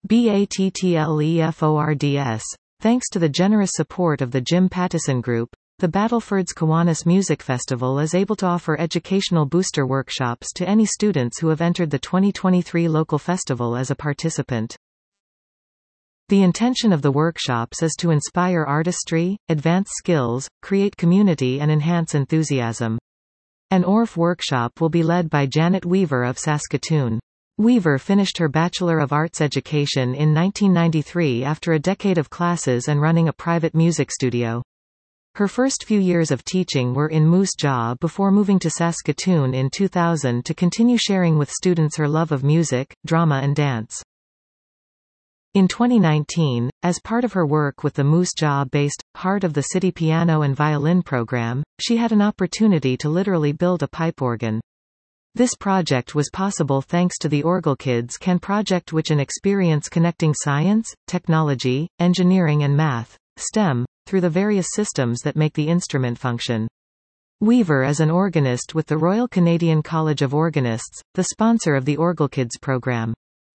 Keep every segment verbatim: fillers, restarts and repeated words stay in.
BATTLEFORDS. Thanks to the generous support of the Jim Pattison Group, the Battleford's Kiwanis Music Festival is able to offer educational booster workshops to any students who have entered the twenty twenty-three local festival as a participant. The intention of the workshops is to inspire artistry, advance skills, create community and enhance enthusiasm. An O R F workshop will be led by Janet Weaver of Saskatoon. Weaver finished her Bachelor of Arts education in nineteen ninety-three after a decade of classes and running a private music studio. Her first few years of teaching were in Moose Jaw before moving to Saskatoon in two thousand to continue sharing with students her love of music, drama and dance. In twenty nineteen, as part of her work with the Moose Jaw-based, Heart of the City piano and violin program, she had an opportunity to literally build a pipe organ. This project was possible thanks to the OrgelKids Can project, which an experience connecting science, technology, engineering and math, STEM, through the various systems that make the instrument function. Weaver is an organist with the Royal Canadian College of Organists, the sponsor of the OrgelKids program.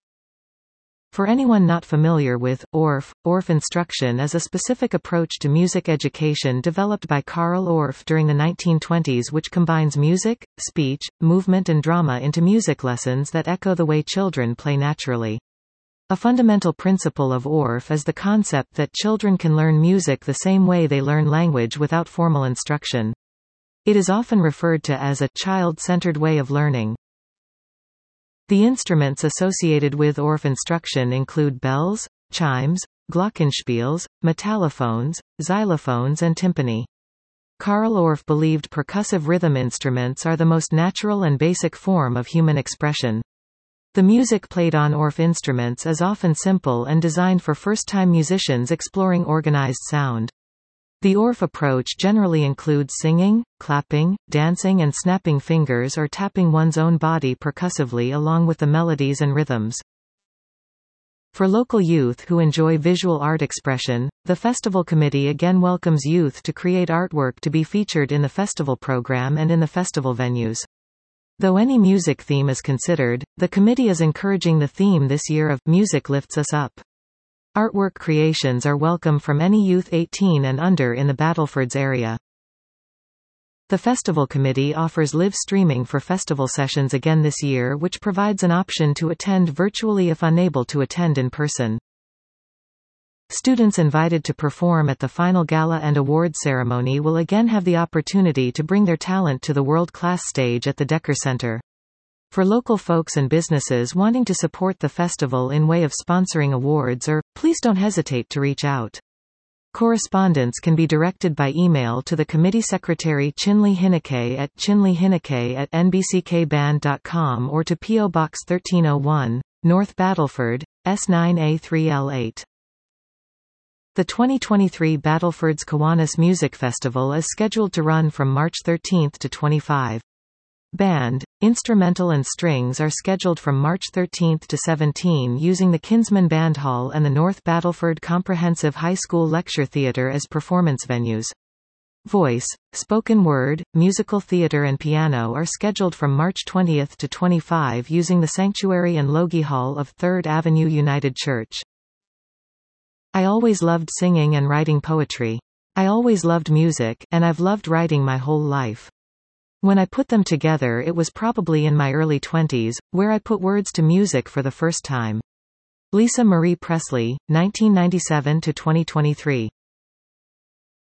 For anyone not familiar with O R F, O R F instruction is a specific approach to music education developed by Carl Orff during the nineteen twenties, which combines music, speech, movement and drama into music lessons that echo the way children play naturally. A fundamental principle of O R F is the concept that children can learn music the same way they learn language without formal instruction. It is often referred to as a child-centered way of learning. The instruments associated with O R F instruction include bells, chimes, glockenspiels, metallophones, xylophones and timpani. Carl Orff believed percussive rhythm instruments are the most natural and basic form of human expression. The music played on O R F instruments is often simple and designed for first-time musicians exploring organized sound. The O R F approach generally includes singing, clapping, dancing and snapping fingers or tapping one's own body percussively along with the melodies and rhythms. For local youth who enjoy visual art expression, the festival committee again welcomes youth to create artwork to be featured in the festival program and in the festival venues. Though any music theme is considered, the committee is encouraging the theme this year of Music Lifts Us Up. Artwork creations are welcome from any youth eighteen and under in the Battlefords area. The festival committee offers live streaming for festival sessions again this year, which provides an option to attend virtually if unable to attend in person. Students invited to perform at the final gala and award ceremony will again have the opportunity to bring their talent to the world-class stage at the Decker Center. For local folks and businesses wanting to support the festival in way of sponsoring awards or, please don't hesitate to reach out. Correspondence can be directed by email to the committee secretary Chinley Hinneke at chinleyhinneke at n b c k band dot com or to P O Box thirteen oh one, North Battleford, S nine A three L eight. The twenty twenty-three Battlefords Kiwanis Music Festival is scheduled to run from March thirteenth to twenty-fifth. Band, instrumental and strings are scheduled from March thirteenth to seventeenth using the Kinsman Band Hall and the North Battleford Comprehensive High School Lecture Theatre as performance venues. Voice, spoken word, musical theatre and piano are scheduled from March twentieth to twenty-fifth using the Sanctuary and Logie Hall of third Avenue United Church. I always loved singing and writing poetry. I always loved music, and I've loved writing my whole life. When I put them together, it was probably in my early twenties, where I put words to music for the first time. Lisa Marie Presley, nineteen ninety-seven to twenty twenty-three.